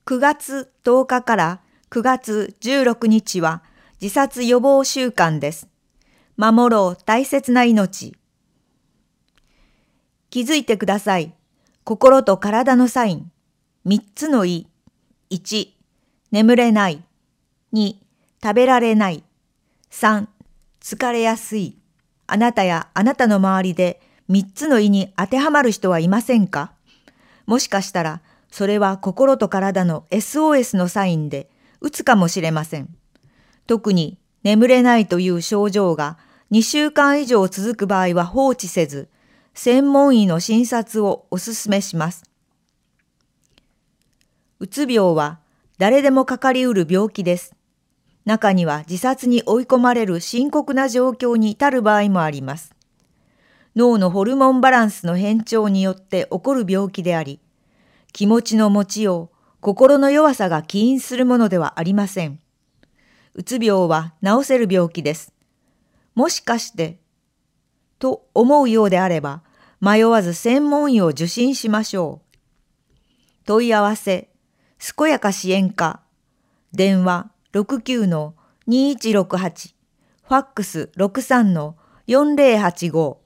9月10日から9月16日は自殺予防週間です。守ろう大切な命。気づいてください。心と体のサイン。3つの意。1、眠れない。2、食べられない。3、疲れやすい。あなたやあなたの周りで3つの意に当てはまる人はいませんか？もしかしたらそれは心と体の SOS のサインでうつかもしれません。特に眠れないという症状が2週間以上続く場合は放置せず、専門医の診察をお勧めします。うつ病は誰でもかかりうる病気です。中には自殺に追い込まれる深刻な状況に至る場合もあります。脳のホルモンバランスの変調によって起こる病気であり、気持ちの持ちよう、心の弱さが起因するものではありません。うつ病は治せる病気です。もしかして、と思うようであれば、迷わず専門医を受診しましょう。問い合わせ、健やか支援課、電話69-2168、ファックス63-4085